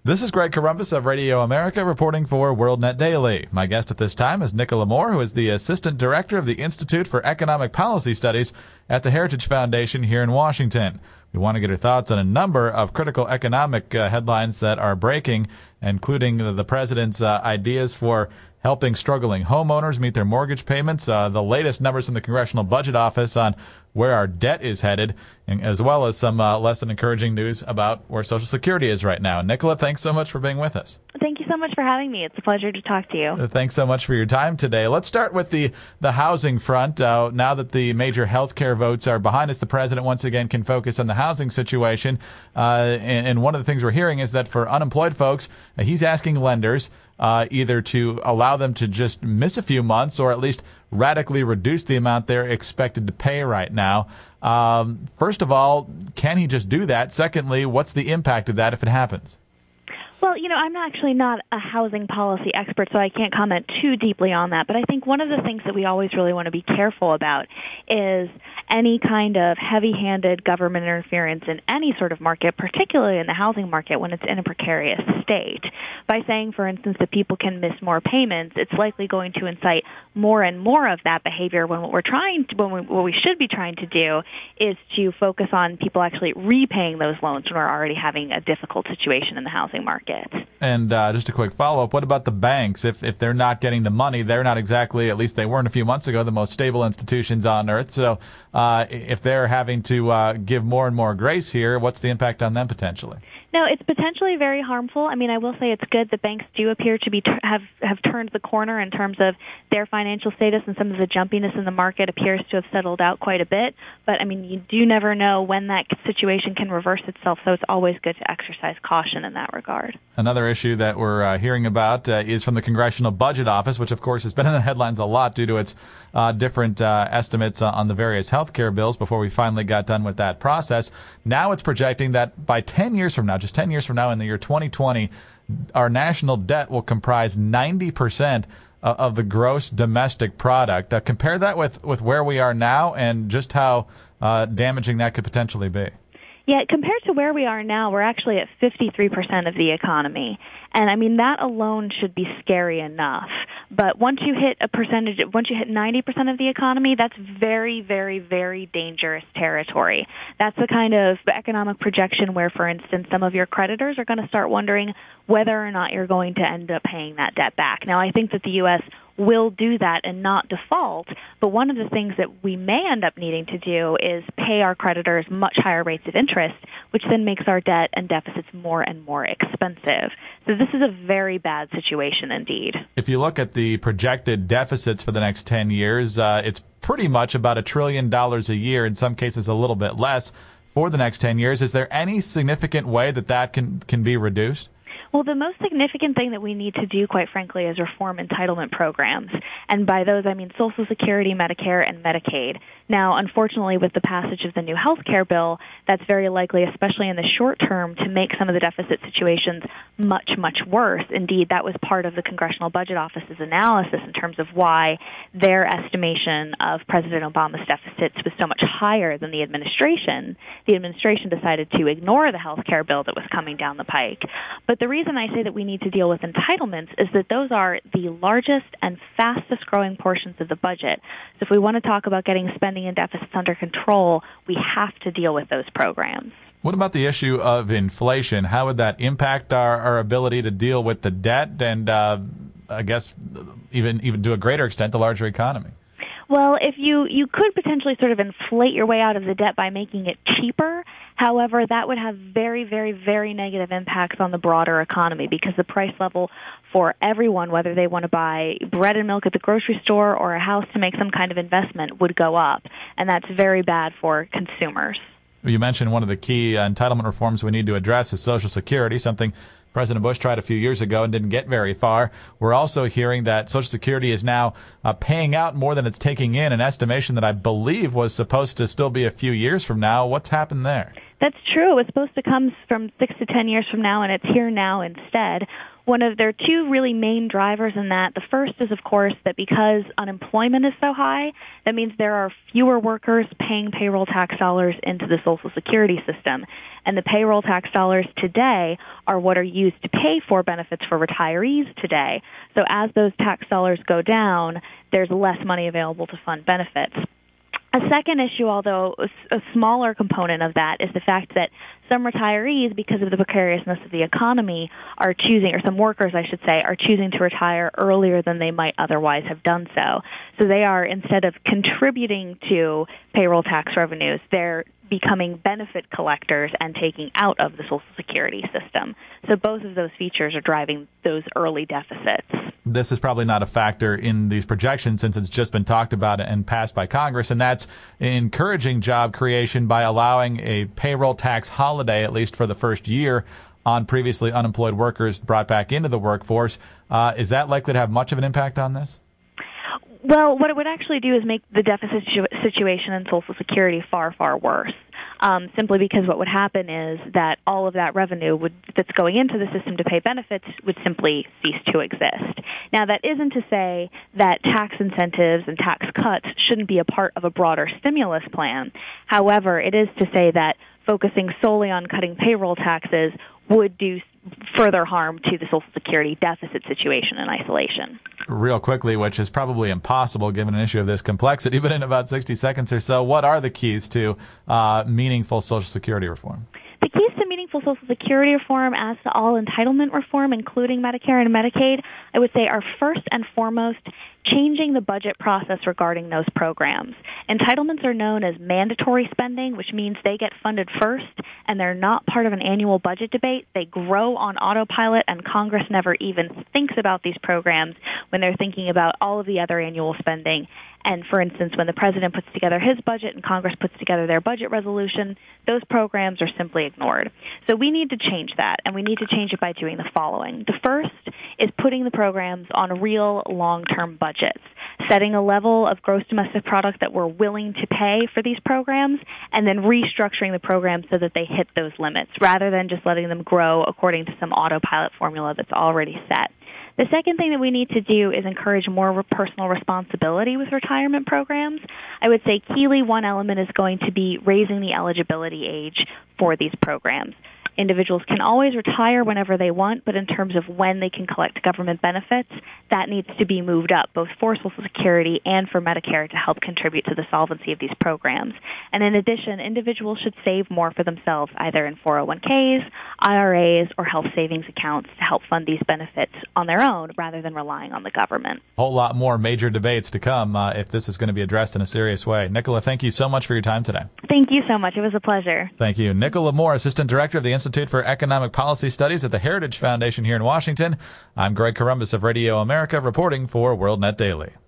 This is Greg Corombos of Radio America reporting for WorldNet Daily. My guest at this time is Nicola Moore, who is the Assistant Director of the Institute for Economic Policy Studies at the Heritage Foundation here in Washington. We want to get her thoughts on a number of critical economic headlines that are breaking, including the president's ideas for helping struggling homeowners meet their mortgage payments, the latest numbers from the Congressional Budget Office on where our debt is headed, and as well as some less than encouraging news about where Social Security is right now. Nicola, thanks so much for being with us. Thank you so much for having me. It's a pleasure to talk to you. Thanks so much for your time today. Let's start with the housing front. Now that the major health care votes are behind us, the president once again can focus on the housing situation. And one of the things we're hearing is that for unemployed folks, he's asking lenders either to allow them to just miss a few months or at least radically reduce the amount they're expected to pay right now. First of all, can he just do that? Secondly, what's the impact of that if it happens? Well, I'm actually not a housing policy expert, so I can't comment too deeply on that. But I think one of the things that we always really want to be careful about is any kind of heavy-handed government interference in any sort of market, particularly in the housing market when it's in a precarious state. By saying, for instance, that people can miss more payments, it's likely going to incite more and more of that behavior when what we should be trying to do is to focus on people actually repaying those loans when we're already having a difficult situation in the housing market. And just a quick follow-up, what about the banks? If they're not getting the money, they're not exactly, at least they weren't a few months ago, the most stable institutions on earth. So if they're having to give more and more grace here, what's the impact on them potentially? No, it's potentially very harmful. I mean, I will say it's good that banks do appear to be have turned the corner in terms of their financial status, and some of the jumpiness in the market appears to have settled out quite a bit. But, I mean, you do never know when that situation can reverse itself, so it's always good to exercise caution in that regard. Another issue that we're hearing about is from the Congressional Budget Office, which, of course, has been in the headlines a lot due to its different estimates on the various health care bills before we finally got done with that process. Now it's projecting that by 10 years from now, just 10 years from now in the year 2020, our national debt will comprise 90% of the gross domestic product. Compare that with where we are now and just how damaging that could potentially be. Yeah, compared to where we are now, we're actually at 53% of the economy. And I mean, that alone should be scary enough. But once you hit 90% of the economy, that's very, very, very dangerous territory. That's the kind of economic projection where, for instance, some of your creditors are going to start wondering whether or not you're going to end up paying that debt back. Now, I think that the U.S. will do that and not default, but one of the things that we may end up needing to do is pay our creditors much higher rates of interest, which then makes our debt and deficits more and more expensive. So this is a very bad situation indeed. If you look at the projected deficits for the next 10 years, it's pretty much about $1 trillion a year, in some cases a little bit less, for the next 10 years. Is there any significant way that can be reduced? Well, the most significant thing that we need to do, quite frankly, is reform entitlement programs. And by those, I mean Social Security, Medicare, and Medicaid. Now, unfortunately, with the passage of the new health care bill, that's very likely, especially in the short term, to make some of the deficit situations much, much worse. Indeed, that was part of the Congressional Budget Office's analysis in terms of why their estimation of President Obama's deficits was so much higher than the administration. The administration decided to ignore the health care bill that was coming down the pike. But the reason I say that we need to deal with entitlements is that those are the largest and fastest growing portions of the budget. So if we want to talk about getting spending and deficits under control, we have to deal with those programs. What about the issue of inflation? How would that impact our ability to deal with the debt and, I guess, even to a greater extent, the larger economy? Well, if you could potentially sort of inflate your way out of the debt by making it cheaper. However, that would have very, very, very negative impacts on the broader economy because the price level for everyone, whether they want to buy bread and milk at the grocery store or a house to make some kind of investment, would go up. And that's very bad for consumers. You mentioned one of the key entitlement reforms we need to address is Social Security, something President Bush tried a few years ago and didn't get very far. We're also hearing that Social Security is now paying out more than it's taking in, an estimation that I believe was supposed to still be a few years from now. What's happened there? That's true. It was supposed to come from 6 to 10 years from now, and it's here now instead. There are two really main drivers in that. The first is, of course, that because unemployment is so high, that means there are fewer workers paying payroll tax dollars into the Social Security system. And the payroll tax dollars today are what are used to pay for benefits for retirees today. So as those tax dollars go down, there's less money available to fund benefits. A second issue, although a smaller component of that, is the fact that some retirees, because of the precariousness of the economy, are choosing, or some workers, I should say, are choosing to retire earlier than they might otherwise have done so. So they are, instead of contributing to payroll tax revenues, they're becoming benefit collectors and taking out of the Social Security system. So both of those features are driving those early deficits. This is probably not a factor in these projections since it's just been talked about and passed by Congress, and that's encouraging job creation by allowing a payroll tax holiday, at least for the first year, on previously unemployed workers brought back into the workforce. Is that likely to have much of an impact on this? Well, what it would actually do is make the deficit situation in Social Security far, far worse. Simply because what would happen is that all of that revenue that's going into the system to pay benefits would simply cease to exist. Now, that isn't to say that tax incentives and tax cuts shouldn't be a part of a broader stimulus plan. However, it is to say that focusing solely on cutting payroll taxes would do further harm to the Social Security deficit situation in isolation. Real quickly, which is probably impossible given an issue of this complexity, but in about 60 seconds or so, what are the keys to meaningful Social Security reform? The keys to meaningful Social Security reform, as to all entitlement reform, including Medicare and Medicaid, I would say are first and foremost changing the budget process regarding those programs. Entitlements are known as mandatory spending, which means they get funded first, and they're not part of an annual budget debate. They grow on autopilot, and Congress never even thinks about these programs when they're thinking about all of the other annual spending. And, for instance, when the president puts together his budget and Congress puts together their budget resolution, those programs are simply ignored. So we need to change that, and we need to change it by doing the following. The first is putting the programs on real long-term budgets, setting a level of gross domestic product that we're willing to pay for these programs, and then restructuring the programs so that they hit those limits, rather than just letting them grow according to some autopilot formula that's already set. The second thing that we need to do is encourage more personal responsibility with retirement programs. I would say keyly one element is going to be raising the eligibility age for these programs. Individuals can always retire whenever they want, but in terms of when they can collect government benefits, that needs to be moved up, both for Social Security and for Medicare, to help contribute to the solvency of these programs. And in addition, individuals should save more for themselves, either in 401ks, IRAs, or health savings accounts to help fund these benefits on their own rather than relying on the government. A whole lot more major debates to come if this is going to be addressed in a serious way. Nicola, thank you so much for your time today. Thank you so much. It was a pleasure. Thank you. Nicola Moore, Assistant Director of the Institute for Economic Policy Studies at the Heritage Foundation here in Washington. I'm Greg Corombos of Radio America, reporting for WorldNet Daily.